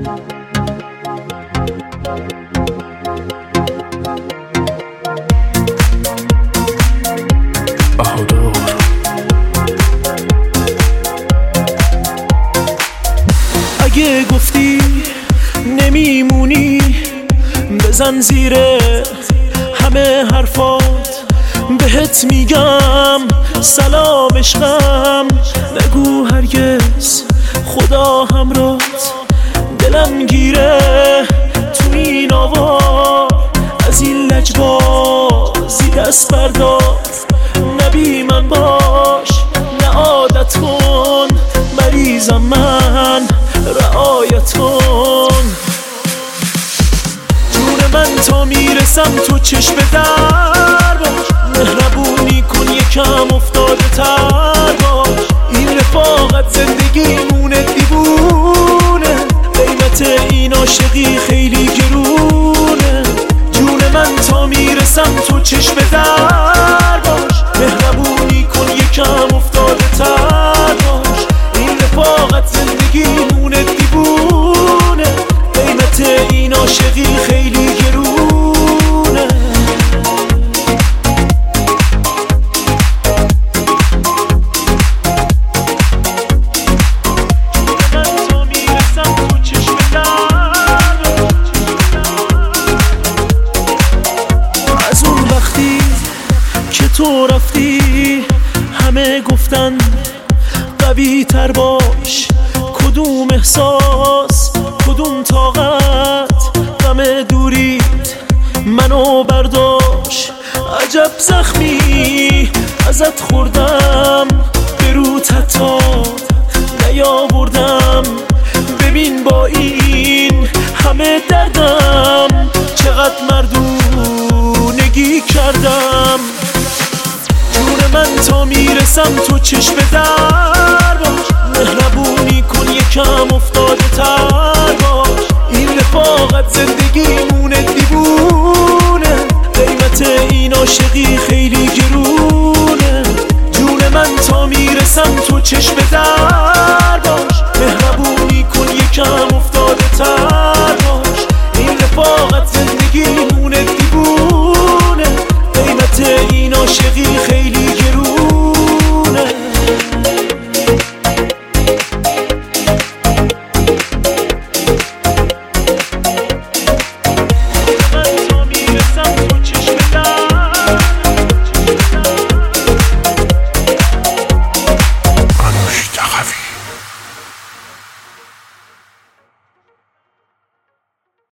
اگه گفتی نمیمونی بزن زیر همه حرفات، بهت میگم سلام عشقم، نگو هرگز خدا همراهت. دلم گیره تو این آوار، از این لجبازی دست بردار. نبی من باش نه عادت کن، مریضم من رعایت کن. جون من تا میرسم تو چشم در باش، مهربونی کن یکم افتاده تر باش. این رفاقت زندگیمونه دیوونه، قیمت این عاشقی خیلی گرونه. جون من تا میرسم تو چشم در باش، مهربونی کن یکم افتاده تر باش. این رفاقت زندگیمونه دیوونه، قیمت این عاشقی خیلی گرونه. از اون وقتی که تو رفتی همه گفتن قوی تر باش، کدوم احساس کدوم طاقت، غم دوریت منو برداشت. عجب زخمی ازت خوردم، به روت حتی نیاوردم. ببین با این همه دردم چقدر مردونگی کردم. جون من تا میرسم تو چشم در باش، مهربونی کن یکم افتاده تر باش. این رفاقت زندگیمونه دیوونه، قیمت این عاشقی خیلی گرونه. جون من تا میرسم تو چشم در